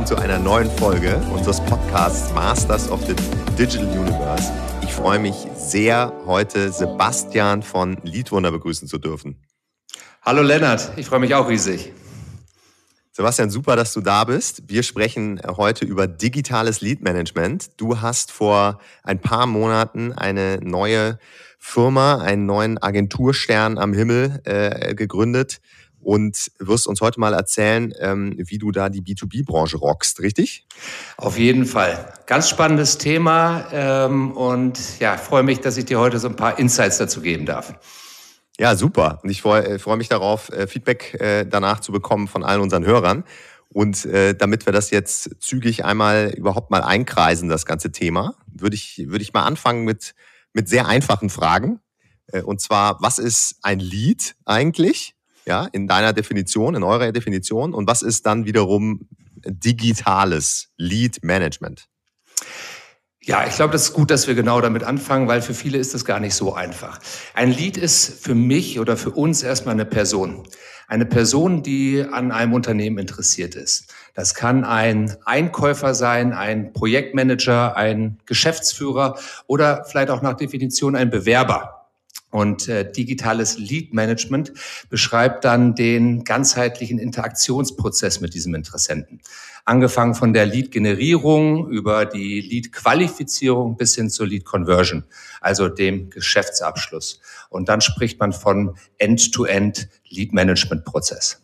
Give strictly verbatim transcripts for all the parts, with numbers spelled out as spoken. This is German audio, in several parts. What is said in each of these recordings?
zu einer neuen Folge unseres Podcasts Masters of the Digital Universe. Ich freue mich sehr, heute Sebastian von Leadwunder begrüßen zu dürfen. Hallo Lennart, ich freue mich auch riesig. Sebastian, super, dass du da bist. Wir sprechen heute über digitales Lead-Management. Du hast vor ein paar Monaten eine neue Firma, einen neuen Agenturstern am Himmel äh, gegründet und wirst uns heute mal erzählen, ähm, wie du da die B zwei B-Branche rockst, richtig? Auf jeden Fall. Ganz spannendes Thema ähm, und ja, ich freue mich, dass ich dir heute so ein paar Insights dazu geben darf. Ja, super. Und ich freue freu mich darauf, äh, Feedback äh, danach zu bekommen von allen unseren Hörern. Und äh, damit wir das jetzt zügig einmal überhaupt mal einkreisen, das ganze Thema, würde ich, würde ich mal anfangen mit, mit sehr einfachen Fragen. Äh, und zwar, was ist ein Lead eigentlich? Ja, in deiner Definition, in eurer Definition. Und was ist dann wiederum digitales Lead-Management? Ja, ich glaube, das ist gut, dass wir genau damit anfangen, weil für viele ist das gar nicht so einfach. Ein Lead ist für mich oder für uns erstmal eine Person. Eine Person, die an einem Unternehmen interessiert ist. Das kann ein Einkäufer sein, ein Projektmanager, ein Geschäftsführer oder vielleicht auch nach Definition ein Bewerber. Und äh, digitales Lead-Management beschreibt dann den ganzheitlichen Interaktionsprozess mit diesem Interessenten. Angefangen von der Lead-Generierung über die Lead-Qualifizierung bis hin zur Lead-Conversion, also dem Geschäftsabschluss. Und dann spricht man von End-to-End Lead-Management-Prozess.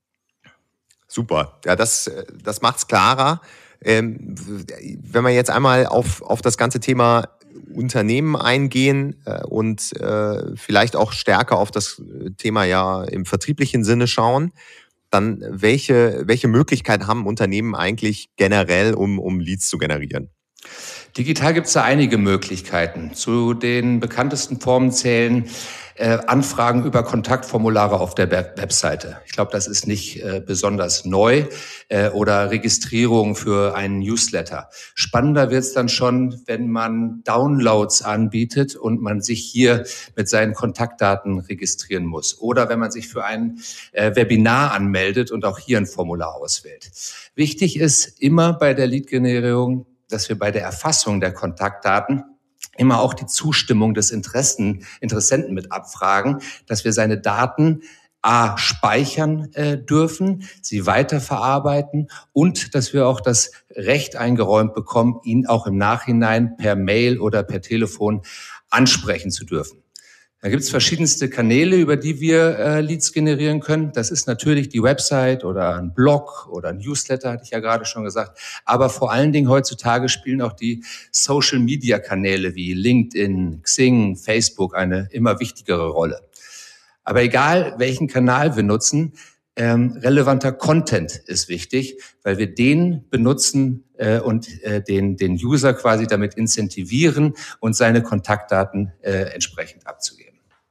Super, ja, das, das macht's klarer. Ähm, wenn wir jetzt einmal auf, auf das ganze Thema Unternehmen eingehen äh, und äh, vielleicht auch stärker auf das Thema ja im vertrieblichen Sinne schauen, dann welche, welche Möglichkeiten haben Unternehmen eigentlich generell, um, um Leads zu generieren? Digital gibt es da einige Möglichkeiten. Zu den bekanntesten Formen zählen äh, Anfragen über Kontaktformulare auf der Webseite. Ich glaube, das ist nicht äh, besonders neu. Äh, oder Registrierung für einen Newsletter. Spannender wird es dann schon, wenn man Downloads anbietet und man sich hier mit seinen Kontaktdaten registrieren muss. Oder wenn man sich für ein äh, Webinar anmeldet und auch hier ein Formular auswählt. Wichtig ist immer bei der Lead-Generierung, dass wir bei der Erfassung der Kontaktdaten immer auch die Zustimmung des Interessen, Interessenten mit abfragen, dass wir seine Daten A, speichern äh, dürfen, sie weiterverarbeiten und dass wir auch das Recht eingeräumt bekommen, ihn auch im Nachhinein per Mail oder per Telefon ansprechen zu dürfen. Da gibt es verschiedenste Kanäle, über die wir äh, Leads generieren können. Das ist natürlich die Website oder ein Blog oder ein Newsletter, hatte ich ja gerade schon gesagt. Aber vor allen Dingen heutzutage spielen auch die Social-Media-Kanäle wie LinkedIn, Xing, Facebook eine immer wichtigere Rolle. Aber egal, welchen Kanal wir nutzen, ähm, relevanter Content ist wichtig, weil wir den benutzen äh, und äh, den, den User quasi damit incentivieren und seine Kontaktdaten äh, entsprechend abzugeben.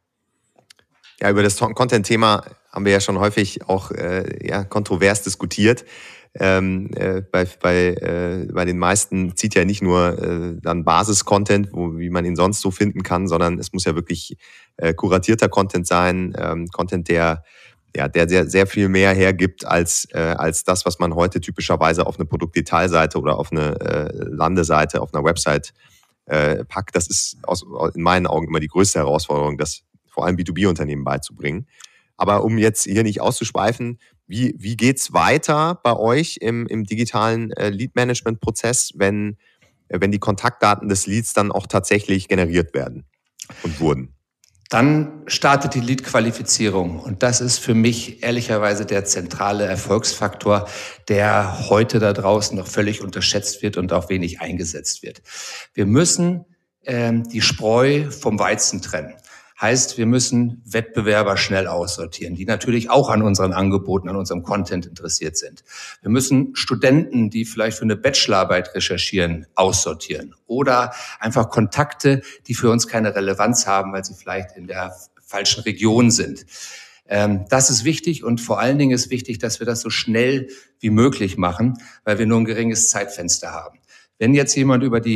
Ja, über das Content-Thema haben wir ja schon häufig auch äh, ja, kontrovers diskutiert. Ähm, äh, bei, bei, äh, bei den meisten zieht ja nicht nur äh, dann Basis-Content, wo, wie man ihn sonst so finden kann, sondern es muss ja wirklich äh, kuratierter Content sein, ähm, Content, der ja, der sehr, sehr viel mehr hergibt als, äh, als das, was man heute typischerweise auf eine Produktdetailseite oder auf eine äh, Landeseite, auf einer Website äh, packt. Das ist aus, in meinen Augen immer die größte Herausforderung, das vor allem B zwei B-Unternehmen beizubringen. Aber um jetzt hier nicht auszuschweifen, wie, wie geht's weiter bei euch im, im digitalen äh, Lead-Management-Prozess, wenn, äh, wenn die Kontaktdaten des Leads dann auch tatsächlich generiert werden und wurden? Dann startet die Lead-Qualifizierung und das ist für mich ehrlicherweise der zentrale Erfolgsfaktor, der heute da draußen noch völlig unterschätzt wird und auch wenig eingesetzt wird. Wir müssen ähm, die Spreu vom Weizen trennen. Heißt, wir müssen Wettbewerber schnell aussortieren, die natürlich auch an unseren Angeboten, an unserem Content interessiert sind. Wir müssen Studenten, die vielleicht für eine Bachelorarbeit recherchieren, aussortieren. Oder einfach Kontakte, die für uns keine Relevanz haben, weil sie vielleicht in der falschen Region sind. Ähm, das ist wichtig und vor allen Dingen ist wichtig, dass wir das so schnell wie möglich machen, weil wir nur ein geringes Zeitfenster haben. Wenn jetzt jemand über die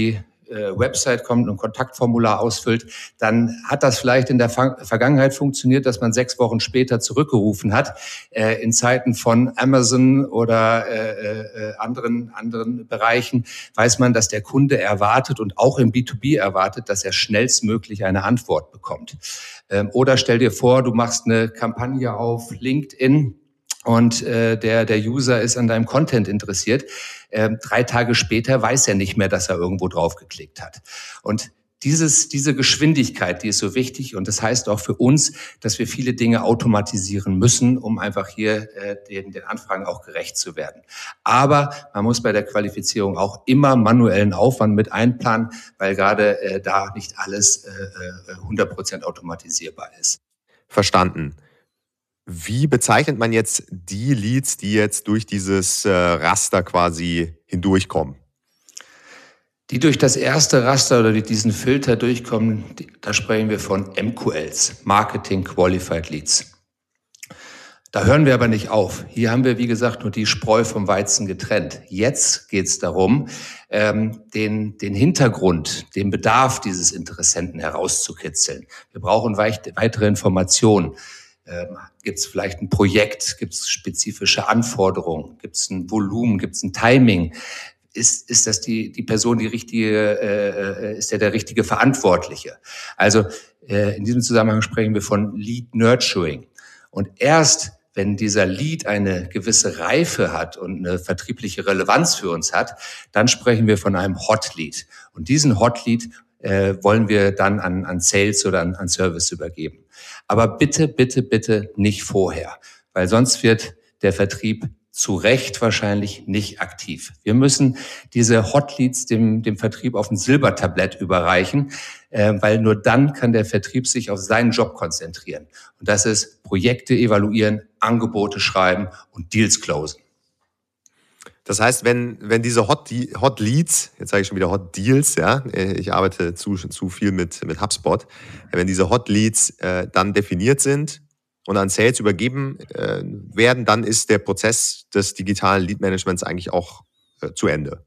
äh, Website kommt und ein Kontaktformular ausfüllt, dann hat das vielleicht in der Ver- Vergangenheit funktioniert, dass man sechs Wochen später zurückgerufen hat. Äh, in Zeiten von Amazon oder äh, äh, anderen, anderen Bereichen weiß man, dass der Kunde erwartet und auch im B zwei B erwartet, dass er schnellstmöglich eine Antwort bekommt. Ähm, oder stell dir vor, du machst eine Kampagne auf LinkedIn und äh, der der User ist an deinem Content interessiert. Ähm, drei Tage später weiß er nicht mehr, dass er irgendwo drauf geklickt hat. Und dieses diese Geschwindigkeit, die ist so wichtig, und das heißt auch für uns, dass wir viele Dinge automatisieren müssen, um einfach hier äh, den, den Anfragen auch gerecht zu werden. Aber man muss bei der Qualifizierung auch immer manuellen Aufwand mit einplanen, weil gerade äh, da nicht alles äh, hundert Prozent automatisierbar ist. Verstanden. Wie bezeichnet man jetzt die Leads, die jetzt durch dieses äh, Raster quasi hindurchkommen? Die durch das erste Raster oder durch diesen Filter durchkommen, die, da sprechen wir von M Q Ls, Marketing Qualified Leads. Da hören wir aber nicht auf. Hier haben wir, wie gesagt, nur die Spreu vom Weizen getrennt. Jetzt geht es darum, ähm, den, den Hintergrund, den Bedarf dieses Interessenten herauszukitzeln. Wir brauchen weit, weitere Informationen. Ähm, gibt es vielleicht ein Projekt? Gibt es spezifische Anforderungen? Gibt es ein Volumen? Gibt es ein Timing? Ist, ist das die, die Person, die richtige, äh, ist der der richtige Verantwortliche? Also äh, in diesem Zusammenhang sprechen wir von Lead Nurturing. Und erst wenn dieser Lead eine gewisse Reife hat und eine vertriebliche Relevanz für uns hat, dann sprechen wir von einem Hot Lead. Und diesen Hot Lead äh, wollen wir dann an, an Sales oder an, an Service übergeben. Aber bitte, bitte, bitte nicht vorher, weil sonst wird der Vertrieb zu Recht wahrscheinlich nicht aktiv. Wir müssen diese Hot Leads dem, dem Vertrieb auf ein Silbertablett überreichen, äh, weil nur dann kann der Vertrieb sich auf seinen Job konzentrieren. Und das ist Projekte evaluieren, Angebote schreiben und Deals closen. Das heißt, wenn, wenn diese Hot, Hot Leads, jetzt sage ich schon wieder Hot Deals, ja, ich arbeite zu, zu viel mit, mit HubSpot, wenn diese Hot Leads äh, dann definiert sind und an Sales übergeben äh, werden, dann ist der Prozess des digitalen Lead-Managements eigentlich auch äh, zu Ende.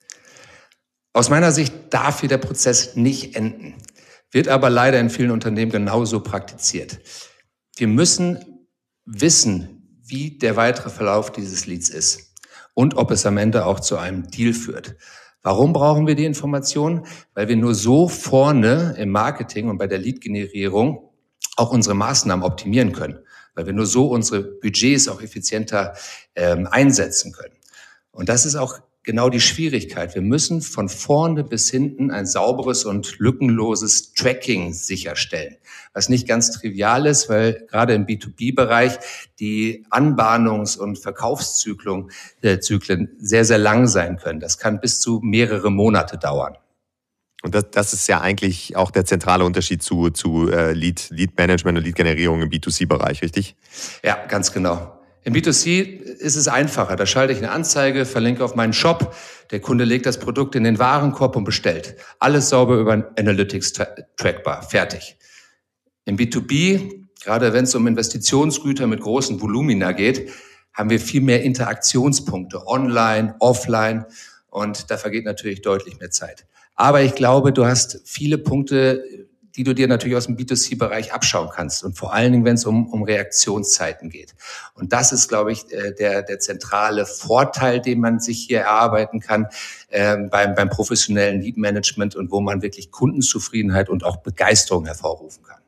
Aus meiner Sicht darf hier der Prozess nicht enden, wird aber leider in vielen Unternehmen genauso praktiziert. Wir müssen wissen, wie der weitere Verlauf dieses Leads ist und ob es am Ende auch zu einem Deal führt. Warum brauchen wir die Informationen? Weil wir nur so vorne im Marketing und bei der Lead-Generierung auch unsere Maßnahmen optimieren können, weil wir nur so unsere Budgets auch effizienter ähm, einsetzen können. Und das ist auch genau die Schwierigkeit. Wir müssen von vorne bis hinten ein sauberes und lückenloses Tracking sicherstellen, was nicht ganz trivial ist, weil gerade im B zwei B-Bereich die Anbahnungs- und Verkaufszyklen äh, Zyklen sehr, sehr lang sein können. Das kann bis zu mehrere Monate dauern. Und das, das ist ja eigentlich auch der zentrale Unterschied zu, zu äh, Lead, Lead Management und Lead-Generierung im B zwei C-Bereich, richtig? Ja, ganz genau. Im B zwei C ist es einfacher. Da schalte ich eine Anzeige, verlinke auf meinen Shop. Der Kunde legt das Produkt in den Warenkorb und bestellt. Alles sauber über Analytics trackbar. Fertig. Im B zwei B, gerade wenn es um Investitionsgüter mit großen Volumina geht, haben wir viel mehr Interaktionspunkte. Online, offline. Und da vergeht natürlich deutlich mehr Zeit. Aber ich glaube, du hast viele Punkte, die du dir natürlich aus dem B zwei C-Bereich abschauen kannst. Und vor allen Dingen, wenn es um, um Reaktionszeiten geht. Und das ist, glaube ich, der, der zentrale Vorteil, den man sich hier erarbeiten kann äh, beim, beim professionellen Lead-Management und wo man wirklich Kundenzufriedenheit und auch Begeisterung hervorrufen kann.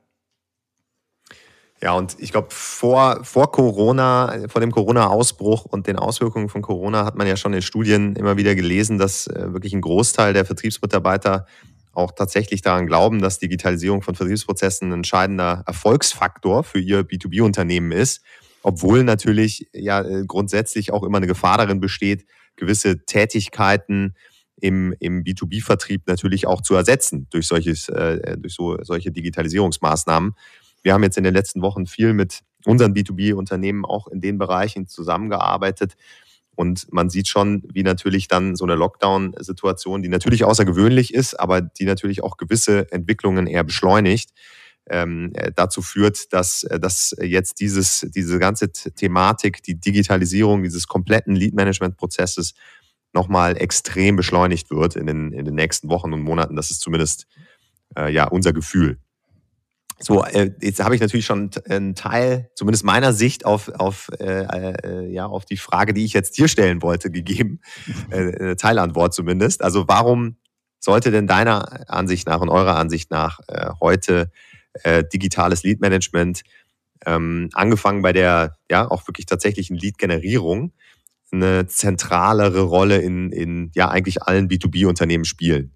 Ja, und ich glaube, vor, vor Corona, vor dem Corona-Ausbruch und den Auswirkungen von Corona hat man ja schon in Studien immer wieder gelesen, dass äh, wirklich ein Großteil der Vertriebsmitarbeiter auch tatsächlich daran glauben, dass Digitalisierung von Vertriebsprozessen ein entscheidender Erfolgsfaktor für ihr B zwei B-Unternehmen ist, obwohl natürlich ja grundsätzlich auch immer eine Gefahr darin besteht, gewisse Tätigkeiten im, im B zwei B-Vertrieb natürlich auch zu ersetzen durch, solches, äh, durch so, solche Digitalisierungsmaßnahmen. Wir haben jetzt in den letzten Wochen viel mit unseren B zwei B-Unternehmen auch in den Bereichen zusammengearbeitet. Und man sieht schon, wie natürlich dann so eine Lockdown-Situation, die natürlich außergewöhnlich ist, aber die natürlich auch gewisse Entwicklungen eher beschleunigt, ähm, dazu führt, dass, dass jetzt dieses, diese ganze Thematik, die Digitalisierung dieses kompletten Lead-Management-Prozesses nochmal extrem beschleunigt wird in den, in den nächsten Wochen und Monaten. Das ist zumindest äh, ja unser Gefühl. So, äh, jetzt habe ich natürlich schon einen Teil, zumindest meiner Sicht, auf, auf, äh, äh, ja, auf die Frage, die ich jetzt dir stellen wollte, gegeben. Äh, eine Teilantwort zumindest. Also warum sollte denn deiner Ansicht nach und eurer Ansicht nach äh, heute äh, digitales Lead-Management, ähm, angefangen bei der ja auch wirklich tatsächlichen Lead-Generierung, eine zentralere Rolle in, in ja eigentlich allen B zwei B-Unternehmen spielen?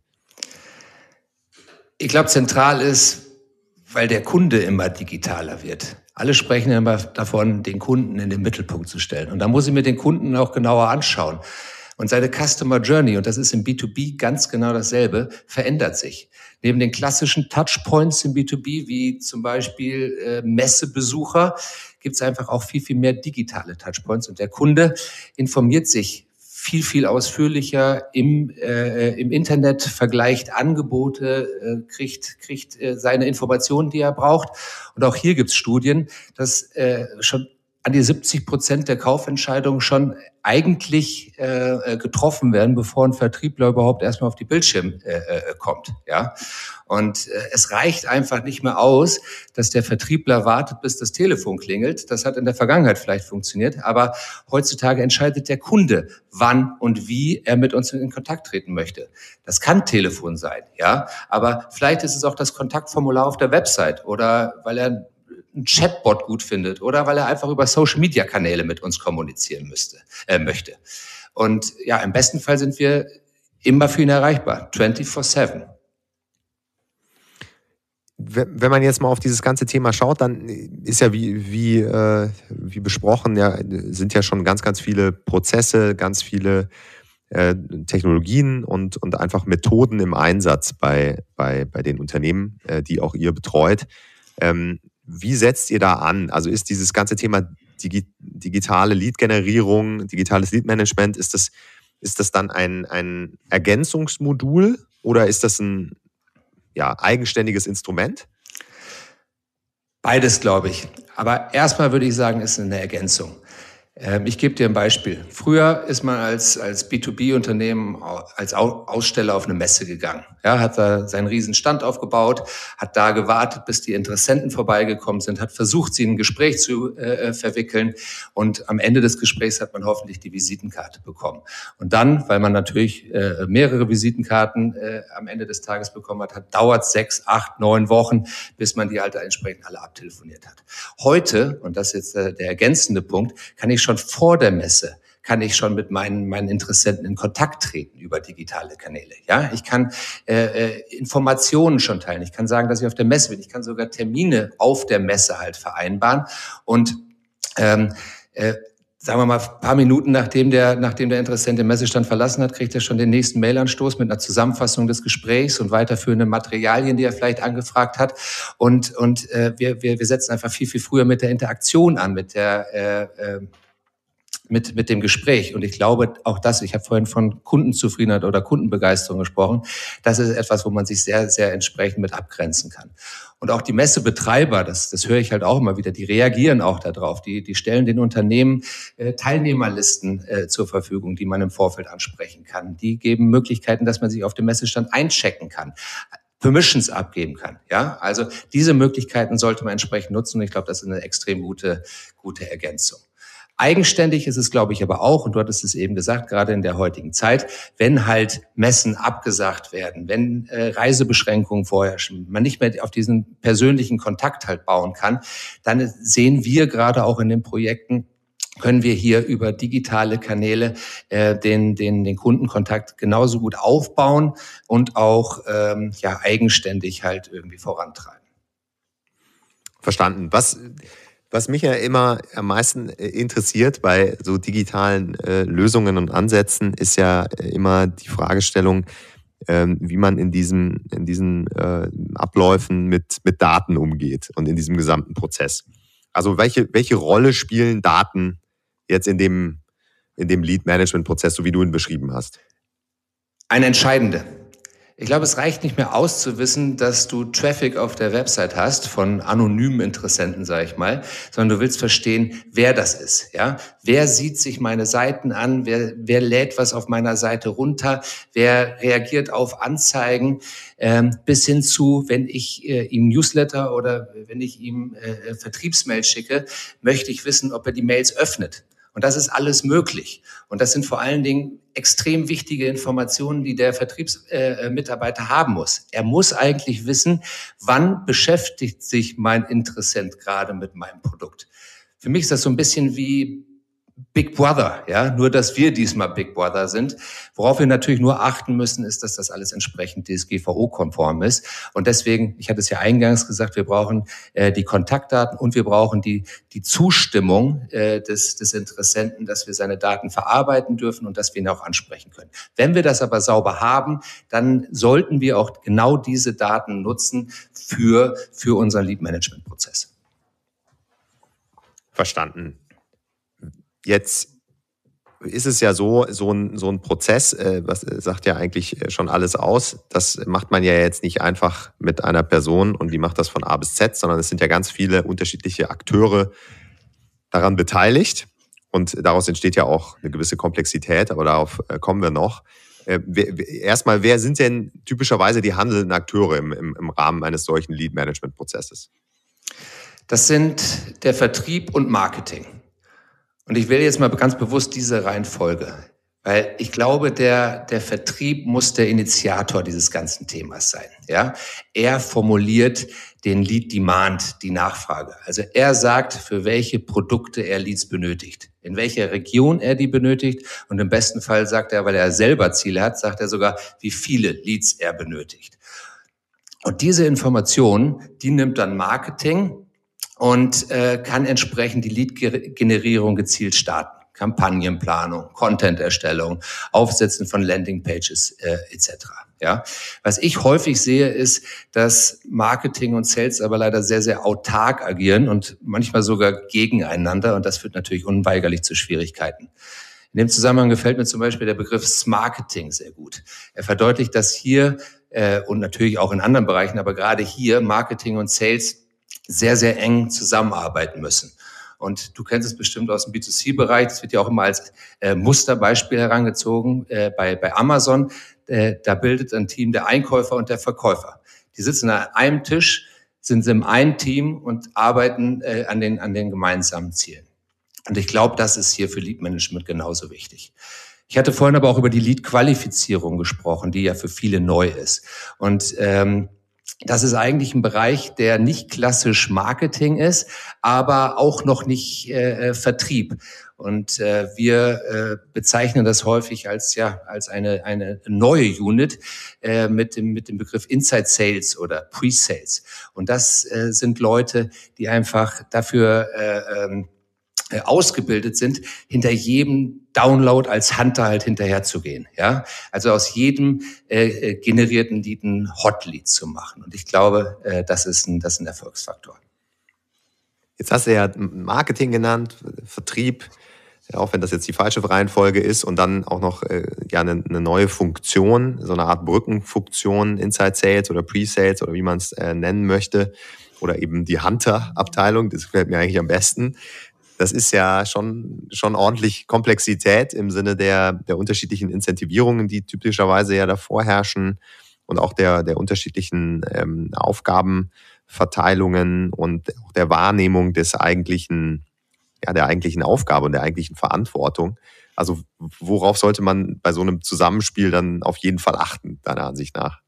Ich glaube, zentral ist, weil der Kunde immer digitaler wird. Alle sprechen immer davon, den Kunden in den Mittelpunkt zu stellen. Und da muss ich mir den Kunden auch genauer anschauen. Und seine Customer Journey, und das ist im B zwei B ganz genau dasselbe, verändert sich. Neben den klassischen Touchpoints im B zwei B, wie zum Beispiel äh, Messebesucher, gibt es einfach auch viel, viel mehr digitale Touchpoints. Und der Kunde informiert sich viel, viel ausführlicher im, äh, im Internet, vergleicht Angebote, äh, kriegt, kriegt äh, seine Informationen, die er braucht. Und auch hier gibt es Studien, dass äh, schon an die siebzig Prozent der Kaufentscheidungen schon eigentlich äh, getroffen werden, bevor ein Vertriebler überhaupt erstmal auf die Bildschirme äh, kommt. Ja? Und äh, es reicht einfach nicht mehr aus, dass der Vertriebler wartet, bis das Telefon klingelt. Das hat in der Vergangenheit vielleicht funktioniert, aber heutzutage entscheidet der Kunde, wann und wie er mit uns in Kontakt treten möchte. Das kann Telefon sein, ja, aber vielleicht ist es auch das Kontaktformular auf der Website oder weil er ein Chatbot gut findet oder weil er einfach über Social-Media-Kanäle mit uns kommunizieren müsste, äh, möchte. Und ja, im besten Fall sind wir immer für ihn erreichbar, vierundzwanzig sieben. Wenn man jetzt mal auf dieses ganze Thema schaut, dann ist ja wie, wie, äh, wie besprochen, ja, sind ja schon ganz, ganz viele Prozesse, ganz viele äh, Technologien und, und einfach Methoden im Einsatz bei, bei, bei den Unternehmen, äh, die auch ihr betreut. Ähm, Wie setzt ihr da an? Also ist dieses ganze Thema Digi- digitale Lead-Generierung, digitales Lead-Management, ist das, ist das dann ein, ein Ergänzungsmodul oder ist das ein ja, eigenständiges Instrument? Beides, glaube ich. Aber erstmal würde ich sagen, ist eine Ergänzung. Ich gebe dir ein Beispiel. Früher ist man als, als B zwei B-Unternehmen als Aussteller auf eine Messe gegangen. Ja, hat da seinen riesen Stand aufgebaut, hat da gewartet, bis die Interessenten vorbeigekommen sind, hat versucht, sie in ein Gespräch zu äh, verwickeln und am Ende des Gesprächs hat man hoffentlich die Visitenkarte bekommen. Und dann, weil man natürlich äh, mehrere Visitenkarten äh, am Ende des Tages bekommen hat, hat dauert sechs, acht, neun Wochen, bis man die halt entsprechend alle abtelefoniert hat. Heute, und das ist jetzt äh, der ergänzende Punkt, kann ich schon vor der Messe kann ich schon mit meinen, meinen Interessenten in Kontakt treten über digitale Kanäle. Ja, ich kann äh, Informationen schon teilen. Ich kann sagen, dass ich auf der Messe bin. Ich kann sogar Termine auf der Messe halt vereinbaren. Und ähm, äh, sagen wir mal, ein paar Minuten nachdem der, nachdem der Interessent den Messestand verlassen hat, kriegt er schon den nächsten Mailanstoß mit einer Zusammenfassung des Gesprächs und weiterführenden Materialien, die er vielleicht angefragt hat. Und, und äh, wir, wir, wir setzen einfach viel, viel früher mit der Interaktion an, mit der äh, äh, mit mit dem Gespräch. Und ich glaube auch das, ich habe vorhin von Kundenzufriedenheit oder Kundenbegeisterung gesprochen, das ist etwas, wo man sich sehr, sehr entsprechend mit abgrenzen kann. Und auch die Messebetreiber, das, das höre ich halt auch immer wieder, die reagieren auch darauf. Die, die stellen den Unternehmen äh, Teilnehmerlisten äh, zur Verfügung, die man im Vorfeld ansprechen kann. Die geben Möglichkeiten, dass man sich auf dem Messestand einchecken kann, Permissions abgeben kann. Ja, also diese Möglichkeiten sollte man entsprechend nutzen. Und ich glaube, das ist eine extrem gute, gute Ergänzung. Eigenständig ist es, glaube ich, aber auch, und du hattest es eben gesagt, gerade in der heutigen Zeit, wenn halt Messen abgesagt werden, wenn äh, Reisebeschränkungen vorherrschen, man nicht mehr auf diesen persönlichen Kontakt halt bauen kann, dann sehen wir gerade auch in den Projekten, können wir hier über digitale Kanäle äh, den, den, den Kundenkontakt genauso gut aufbauen und auch ähm, ja eigenständig halt irgendwie vorantreiben. Verstanden. Was... Was mich ja immer am meisten interessiert bei so digitalen äh, Lösungen und Ansätzen, ist ja immer die Fragestellung, ähm, wie man in diesem, in diesen äh, Abläufen mit, mit Daten umgeht und in diesem gesamten Prozess. Also welche, welche Rolle spielen Daten jetzt in dem, in dem Lead-Management-Prozess, so wie du ihn beschrieben hast? Eine entscheidende. Ich glaube, es reicht nicht mehr aus zu wissen, dass du Traffic auf der Website hast von anonymen Interessenten, sage ich mal, sondern du willst verstehen, wer das ist. Ja, wer sieht sich meine Seiten an? Wer, wer lädt was auf meiner Seite runter? Wer reagiert auf Anzeigen? Ähm, bis hin zu, wenn ich äh, ihm Newsletter oder wenn ich ihm äh, Vertriebsmails schicke, möchte ich wissen, ob er die Mails öffnet. Und das ist alles möglich. Und das sind vor allen Dingen extrem wichtige Informationen, die der Vertriebsmitarbeiter äh, haben muss. Er muss eigentlich wissen, wann beschäftigt sich mein Interessent gerade mit meinem Produkt. Für mich ist das so ein bisschen wie Big Brother, ja, nur dass wir diesmal Big Brother sind. Worauf wir natürlich nur achten müssen, ist, dass das alles entsprechend D S G V O-konform ist. Und deswegen, ich hatte es ja eingangs gesagt, wir brauchen äh, die Kontaktdaten und wir brauchen die die Zustimmung äh, des des Interessenten, dass wir seine Daten verarbeiten dürfen und dass wir ihn auch ansprechen können. Wenn wir das aber sauber haben, dann sollten wir auch genau diese Daten nutzen für für unseren Lead-Management-Prozess. Verstanden. Jetzt ist es ja so, so ein, so ein Prozess, äh, was sagt ja eigentlich schon alles aus. Das macht man ja jetzt nicht einfach mit einer Person und die macht das von A bis Z, sondern es sind ja ganz viele unterschiedliche Akteure daran beteiligt. Und daraus entsteht ja auch eine gewisse Komplexität, aber darauf äh, kommen wir noch. Äh, wer, erstmal, wer sind denn typischerweise die handelnden Akteure im, im, im Rahmen eines solchen Lead-Management-Prozesses? Das sind der Vertrieb und Marketing. Und ich wähle jetzt mal ganz bewusst diese Reihenfolge, weil ich glaube, der, der Vertrieb muss der Initiator dieses ganzen Themas sein. Ja, er formuliert den Lead Demand, die Nachfrage. Also er sagt, für welche Produkte er Leads benötigt, in welcher Region er die benötigt und im besten Fall sagt er, weil er selber Ziele hat, sagt er sogar, wie viele Leads er benötigt. Und diese Information, die nimmt dann Marketing und äh, kann entsprechend die Lead-Generierung gezielt starten. Kampagnenplanung, Content-Erstellung, Aufsetzen von Landingpages äh, et cetera. Ja, was ich häufig sehe, ist, dass Marketing und Sales aber leider sehr, sehr autark agieren und manchmal sogar gegeneinander. Und das führt natürlich unweigerlich zu Schwierigkeiten. In dem Zusammenhang gefällt mir zum Beispiel der Begriff Smarketing sehr gut. Er verdeutlicht, dass hier äh, und natürlich auch in anderen Bereichen, aber gerade hier Marketing und Sales sehr, sehr eng zusammenarbeiten müssen. Und du kennst es bestimmt aus dem B zwei C-Bereich, das wird ja auch immer als äh, Musterbeispiel herangezogen äh, bei, bei Amazon. Äh, da bildet ein Team der Einkäufer und der Verkäufer. Die sitzen an einem Tisch, sind im einen Team und arbeiten äh, an den, an den gemeinsamen Zielen. Und ich glaube, das ist hier für Lead-Management genauso wichtig. Ich hatte vorhin aber auch über die Lead-Qualifizierung gesprochen, die ja für viele neu ist. Und ähm, das ist eigentlich ein Bereich, der nicht klassisch Marketing ist, aber auch noch nicht äh, Vertrieb. Und äh, wir äh, bezeichnen das häufig als ja als eine eine neue Unit äh, mit dem mit dem Begriff Inside Sales oder Pre-Sales. Und das äh, sind Leute, die einfach dafür äh, ähm, ausgebildet sind, hinter jedem Download als Hunter halt hinterher zu gehen, ja, also aus jedem äh, generierten Lead ein Hot Lead zu machen. Und ich glaube, äh, das ist ein, das ist ein Erfolgsfaktor. Jetzt hast du ja Marketing genannt, Vertrieb, auch wenn das jetzt die falsche Reihenfolge ist, und dann auch noch äh, ja eine, eine neue Funktion, so eine Art Brückenfunktion, Inside Sales oder Pre-Sales oder wie man es äh, nennen möchte, oder eben die Hunter-Abteilung, das gefällt mir eigentlich am besten. Das ist ja schon, schon ordentlich Komplexität im Sinne der, der unterschiedlichen Incentivierungen, die typischerweise ja davor herrschen, und auch der, der unterschiedlichen ähm, Aufgabenverteilungen und auch der Wahrnehmung des eigentlichen, ja, der eigentlichen Aufgabe und der eigentlichen Verantwortung. Also worauf sollte man bei so einem Zusammenspiel dann auf jeden Fall achten, deiner Ansicht nach?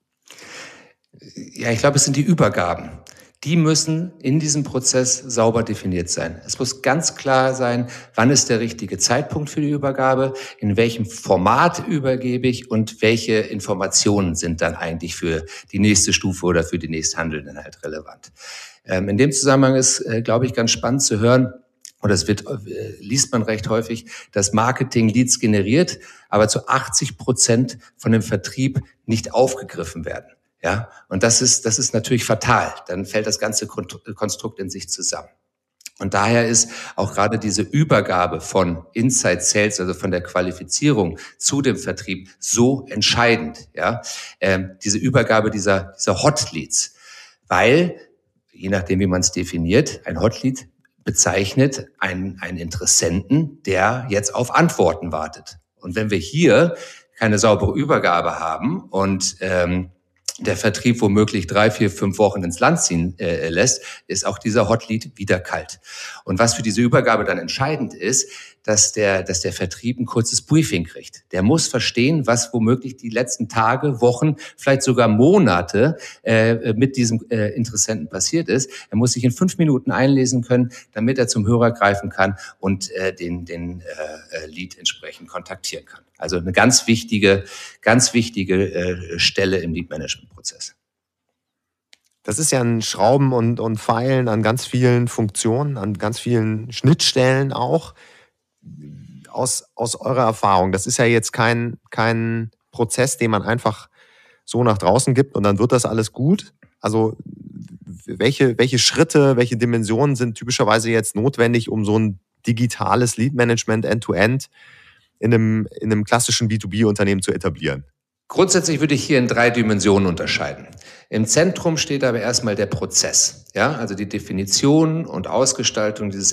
Ja, ich glaube, es sind die Übergaben. Die müssen in diesem Prozess sauber definiert sein. Es muss ganz klar sein, wann ist der richtige Zeitpunkt für die Übergabe, in welchem Format übergebe ich und welche Informationen sind dann eigentlich für die nächste Stufe oder für die nächsthandelnden halt relevant. Ähm, in dem Zusammenhang ist, äh, glaube ich, ganz spannend zu hören, und das wird, äh, liest man recht häufig, dass Marketing Leads generiert, aber zu achtzig Prozent von dem Vertrieb nicht aufgegriffen werden. Ja, und das ist, das ist natürlich fatal. Dann fällt das ganze Konstrukt in sich zusammen. Und daher ist auch gerade diese Übergabe von Inside Sales, also von der Qualifizierung zu dem Vertrieb, so entscheidend. Ja, ähm, diese Übergabe dieser, dieser Hot Leads, weil, je nachdem, wie man es definiert, ein Hot Lead bezeichnet einen, einen Interessenten, der jetzt auf Antworten wartet. Und wenn wir hier keine saubere Übergabe haben und ähm, der Vertrieb womöglich drei, vier, fünf Wochen ins Land ziehen äh, lässt, ist auch dieser Hot Lead wieder kalt. Und was für diese Übergabe dann entscheidend ist, dass der, dass der Vertrieb ein kurzes Briefing kriegt. Der muss verstehen, was womöglich die letzten Tage, Wochen, vielleicht sogar Monate äh, mit diesem äh, Interessenten passiert ist. Er muss sich in fünf Minuten einlesen können, damit er zum Hörer greifen kann und äh, den, den äh, Lead entsprechend kontaktieren kann. Also eine ganz wichtige, ganz wichtige äh, Stelle im Lead-Management-Prozess. Das ist ja ein Schrauben und, und Feilen an ganz vielen Funktionen, an ganz vielen Schnittstellen auch. Aus, aus eurer Erfahrung, das ist ja jetzt kein, kein Prozess, den man einfach so nach draußen gibt und dann wird das alles gut. Also welche, welche Schritte, welche Dimensionen sind typischerweise jetzt notwendig, um so ein digitales Lead-Management End-to-End in einem, in einem klassischen B zwei B-Unternehmen zu etablieren? Grundsätzlich würde ich hier in drei Dimensionen unterscheiden. Im Zentrum steht aber erstmal der Prozess, ja, also die Definition und Ausgestaltung dieses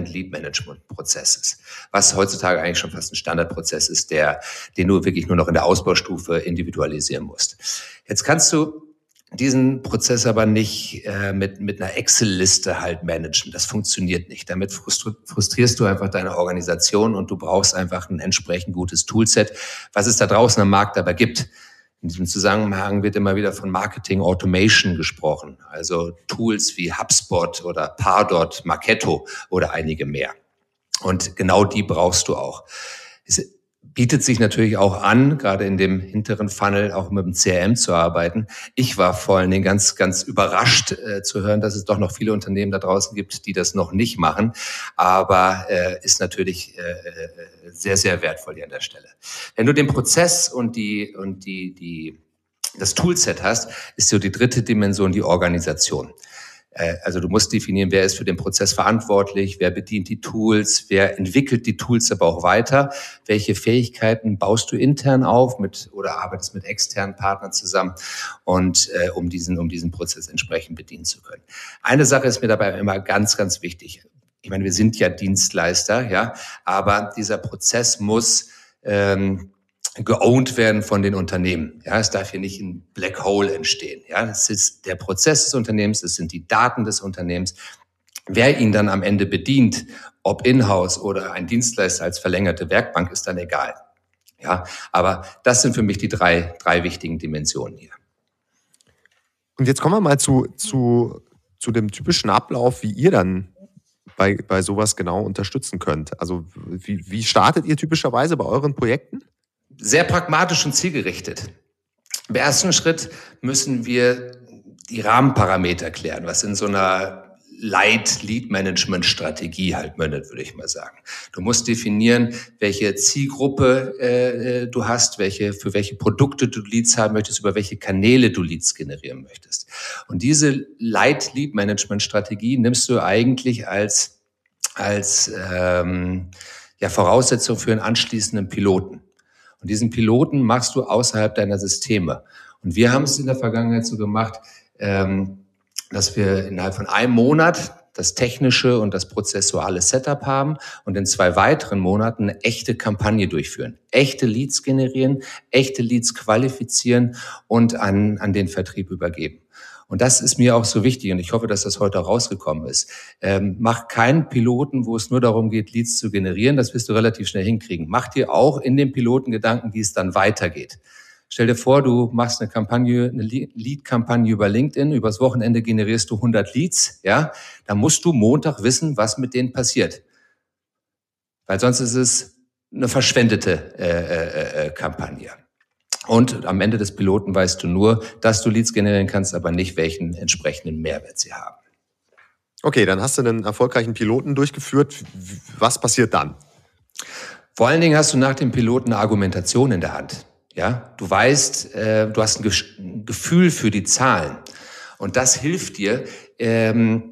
End-to-End-Lead-Management-Prozesses, was heutzutage eigentlich schon fast ein Standardprozess ist, der, den du wirklich nur noch in der Ausbaustufe individualisieren musst. Jetzt kannst du diesen Prozess aber nicht äh, mit mit einer Excel-Liste halt managen. Das funktioniert nicht. Damit frustrierst du einfach deine Organisation und du brauchst einfach ein entsprechend gutes Toolset, was es da draußen am Markt aber gibt. In diesem Zusammenhang wird immer wieder von Marketing Automation gesprochen, also Tools wie HubSpot oder Pardot, Marketo oder einige mehr. Und genau die brauchst du auch. Es bietet sich natürlich auch an, gerade in dem hinteren Funnel auch mit dem C R M zu arbeiten. Ich war vor allen Dingen ganz, ganz überrascht äh, zu hören, dass es doch noch viele Unternehmen da draußen gibt, die das noch nicht machen. Aber äh, ist natürlich äh, sehr, sehr wertvoll hier an der Stelle. Wenn du den Prozess und die und die die das Toolset hast, ist so die dritte Dimension die Organisation. Also du musst definieren, wer ist für den Prozess verantwortlich, wer bedient die Tools, wer entwickelt die Tools aber auch weiter, welche Fähigkeiten baust du intern auf mit oder arbeitest mit externen Partnern zusammen und äh, um diesen um diesen Prozess entsprechend bedienen zu können. Eine Sache ist mir dabei immer ganz ganz wichtig. Ich meine, wir sind ja Dienstleister, ja, aber dieser Prozess muss ähm, geowned werden von den Unternehmen. Ja, es darf hier nicht ein Black Hole entstehen. Ja, es ist der Prozess des Unternehmens, es sind die Daten des Unternehmens. Wer ihn dann am Ende bedient, ob in-house oder ein Dienstleister als verlängerte Werkbank, ist dann egal. Ja, aber das sind für mich die drei, drei wichtigen Dimensionen hier. Und jetzt kommen wir mal zu, zu, zu dem typischen Ablauf, wie ihr dann bei, bei sowas genau unterstützen könnt. Also wie, wie startet ihr typischerweise bei euren Projekten? Sehr pragmatisch und zielgerichtet. Im ersten Schritt müssen wir die Rahmenparameter klären, was in so einer Light-Lead-Management-Strategie halt mündet, würde ich mal sagen. Du musst definieren, welche Zielgruppe äh, du hast, welche für welche Produkte du Leads haben möchtest, über welche Kanäle du Leads generieren möchtest. Und diese Light-Lead-Management-Strategie nimmst du eigentlich als als ähm, ja, Voraussetzung für einen anschließenden Piloten. Und diesen Piloten machst du außerhalb deiner Systeme. Und wir haben es in der Vergangenheit so gemacht, ähm, dass wir innerhalb von einem Monat das technische und das prozessuale Setup haben und in zwei weiteren Monaten eine echte Kampagne durchführen. Echte Leads generieren, echte Leads qualifizieren und an, an den Vertrieb übergeben. Und das ist mir auch so wichtig und ich hoffe, dass das heute auch rausgekommen ist. Ähm, mach keinen Piloten, wo es nur darum geht, Leads zu generieren. Das wirst du relativ schnell hinkriegen. Mach dir auch in dem Piloten Gedanken, wie es dann weitergeht. Stell dir vor, du machst eine Kampagne, eine Lead-Kampagne über LinkedIn. Übers Wochenende generierst du hundert Leads. Ja, dann musst du Montag wissen, was mit denen passiert. Weil sonst ist es eine verschwendete äh, äh, äh, Kampagne. Und am Ende des Piloten weißt du nur, dass du Leads generieren kannst, aber nicht, welchen entsprechenden Mehrwert sie haben. Okay, dann hast du einen erfolgreichen Piloten durchgeführt. Was passiert dann? Vor allen Dingen hast du nach dem Piloten eine Argumentation in der Hand. Ja, du weißt, äh, du hast ein Gefühl für die Zahlen. Und das hilft dir, ähm,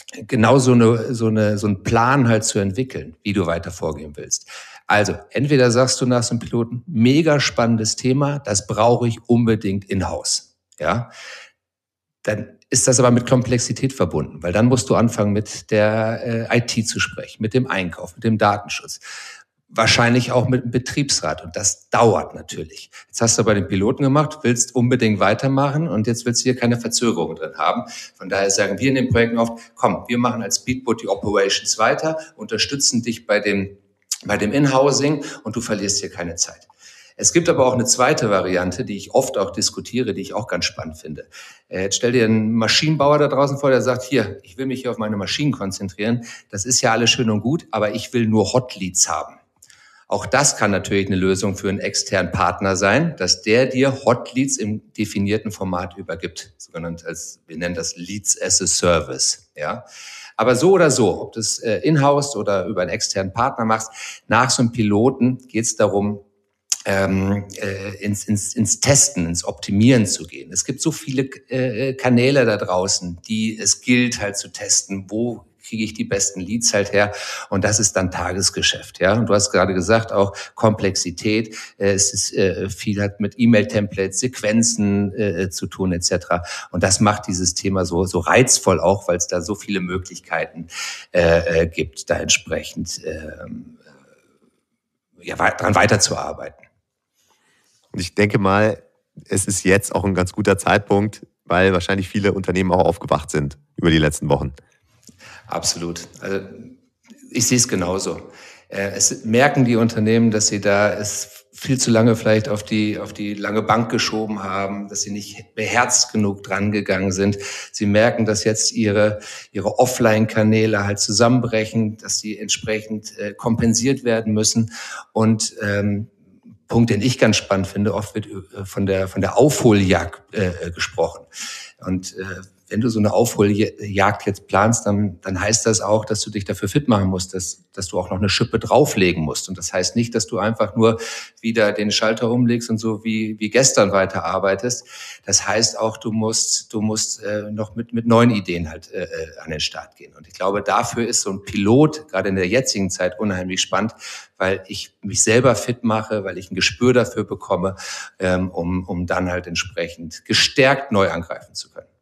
genau so eine, so eine, so einen Plan halt zu entwickeln, wie du weiter vorgehen willst. Also, entweder sagst du nach so einem Piloten, mega spannendes Thema, das brauche ich unbedingt in-house, ja. Dann ist das aber mit Komplexität verbunden, weil dann musst du anfangen, mit der äh, I T zu sprechen, mit dem Einkauf, mit dem Datenschutz. Wahrscheinlich auch mit dem Betriebsrat. Und das dauert natürlich. Jetzt hast du bei den Piloten gemacht, willst unbedingt weitermachen und jetzt willst du hier keine Verzögerung drin haben. Von daher sagen wir in den Projekten oft, komm, wir machen als Speedboat die Operations weiter, unterstützen dich bei dem, bei dem In-Housing und du verlierst hier keine Zeit. Es gibt aber auch eine zweite Variante, die ich oft auch diskutiere, die ich auch ganz spannend finde. Jetzt stell dir einen Maschinenbauer da draußen vor, der sagt, hier, ich will mich hier auf meine Maschinen konzentrieren. Das ist ja alles schön und gut, aber ich will nur Hot Leads haben. Auch das kann natürlich eine Lösung für einen externen Partner sein, dass der dir Hot Leads im definierten Format übergibt, sogenannt als, wir nennen das Leads as a Service, ja. Aber so oder so, ob du es äh, in-house oder über einen externen Partner machst, nach so einem Piloten geht es darum, ähm, äh, ins, ins, ins Testen, ins Optimieren zu gehen. Es gibt so viele äh, Kanäle da draußen, die es gilt halt zu testen, wo kriege ich die besten Leads halt her, und das ist dann Tagesgeschäft, ja. Und du hast gerade gesagt, auch Komplexität, äh, es ist äh, viel hat mit E-Mail-Templates, Sequenzen äh, zu tun et cetera. Und das macht dieses Thema so so reizvoll auch, weil es da so viele Möglichkeiten äh, äh, gibt, da entsprechend äh, ja, daran weiterzuarbeiten. Und ich denke mal, es ist jetzt auch ein ganz guter Zeitpunkt, weil wahrscheinlich viele Unternehmen auch aufgewacht sind über die letzten Wochen. Absolut. Also ich sehe es genauso. Es merken die Unternehmen, dass sie da es viel zu lange vielleicht auf die auf die lange Bank geschoben haben, dass sie nicht beherzt genug dran gegangen sind. Sie merken, dass jetzt ihre ihre Offline-Kanäle halt zusammenbrechen, dass sie entsprechend äh, kompensiert werden müssen. Und ähm, Punkt, den ich ganz spannend finde, oft wird äh, von der von der Aufholjagd äh, gesprochen. Und äh, wenn du so eine Aufholjagd jetzt planst, dann, dann heißt das auch, dass du dich dafür fit machen musst, dass, dass du auch noch eine Schippe drauflegen musst. Und das heißt nicht, dass du einfach nur wieder den Schalter umlegst und so wie, wie gestern weiterarbeitest. Das heißt auch, du musst, du musst äh, noch mit, mit neuen Ideen halt äh, an den Start gehen. Und ich glaube, dafür ist so ein Pilot gerade in der jetzigen Zeit unheimlich spannend, weil ich mich selber fit mache, weil ich ein Gespür dafür bekomme, ähm, um, um dann halt entsprechend gestärkt neu angreifen zu können.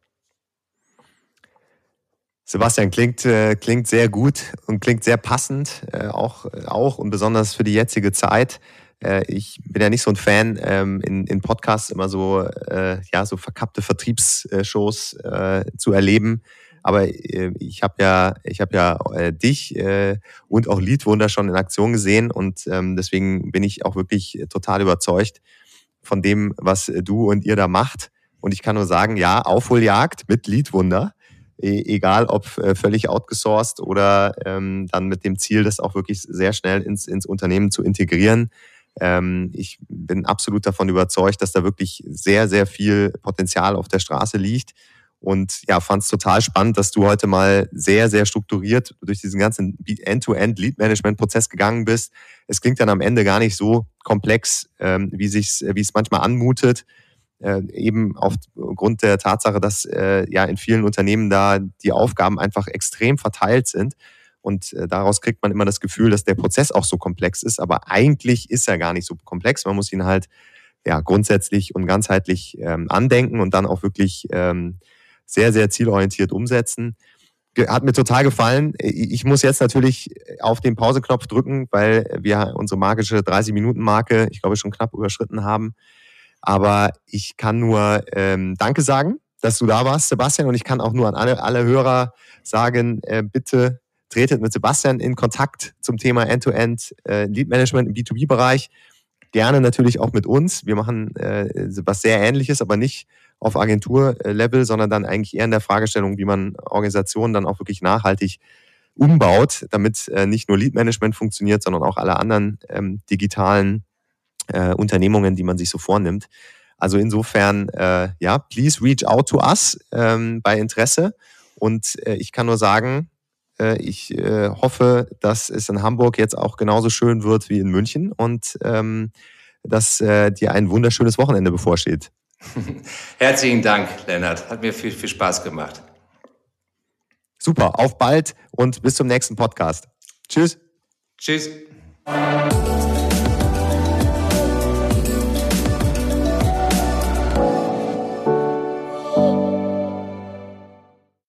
Sebastian, klingt, äh, klingt sehr gut und klingt sehr passend, äh, auch, auch und besonders für die jetzige Zeit. Äh, ich bin ja nicht so ein Fan, ähm, in, in Podcasts immer so, äh, ja, so verkappte Vertriebsshows äh, zu erleben. Aber äh, ich habe ja, ich hab ja äh, dich äh, und auch Leadwunder schon in Aktion gesehen, und ähm, deswegen bin ich auch wirklich total überzeugt von dem, was du und ihr da macht. Und ich kann nur sagen, ja, Aufholjagd mit Leadwunder. Egal ob äh, völlig outgesourced oder ähm, dann mit dem Ziel, das auch wirklich sehr schnell ins, ins Unternehmen zu integrieren. Ähm, ich bin absolut davon überzeugt, dass da wirklich sehr, sehr viel Potenzial auf der Straße liegt. Und ja, fand es total spannend, dass du heute mal sehr, sehr strukturiert durch diesen ganzen End-to-End-Lead-Management-Prozess gegangen bist. Es klingt dann am Ende gar nicht so komplex, ähm, wie sich's, wie es manchmal anmutet. Äh, eben aufgrund der Tatsache, dass äh, ja in vielen Unternehmen da die Aufgaben einfach extrem verteilt sind, und äh, daraus kriegt man immer das Gefühl, dass der Prozess auch so komplex ist, aber eigentlich ist er gar nicht so komplex. Man muss ihn halt ja grundsätzlich und ganzheitlich ähm, andenken und dann auch wirklich ähm, sehr, sehr zielorientiert umsetzen. Hat mir total gefallen. Ich muss jetzt natürlich auf den Pauseknopf drücken, weil wir unsere magische dreißig-Minuten-Marke, ich glaube, schon knapp überschritten haben. Aber ich kann nur ähm, Danke sagen, dass du da warst, Sebastian. Und ich kann auch nur an alle, alle Hörer sagen, äh, bitte tretet mit Sebastian in Kontakt zum Thema End-to-End äh, Lead Management im B zwei B-Bereich. Gerne natürlich auch mit uns. Wir machen äh, was sehr Ähnliches, aber nicht auf Agenturlevel, sondern dann eigentlich eher in der Fragestellung, wie man Organisationen dann auch wirklich nachhaltig umbaut, damit äh, nicht nur Lead Management funktioniert, sondern auch alle anderen ähm, digitalen Äh, Unternehmungen, die man sich so vornimmt. Also insofern, äh, ja, please reach out to us ähm, bei Interesse. Und äh, ich kann nur sagen, äh, ich äh, hoffe, dass es in Hamburg jetzt auch genauso schön wird wie in München, und ähm, dass äh, dir ein wunderschönes Wochenende bevorsteht. Herzlichen Dank, Lennart. Hat mir viel, viel Spaß gemacht. Super, auf bald und bis zum nächsten Podcast. Tschüss. Tschüss.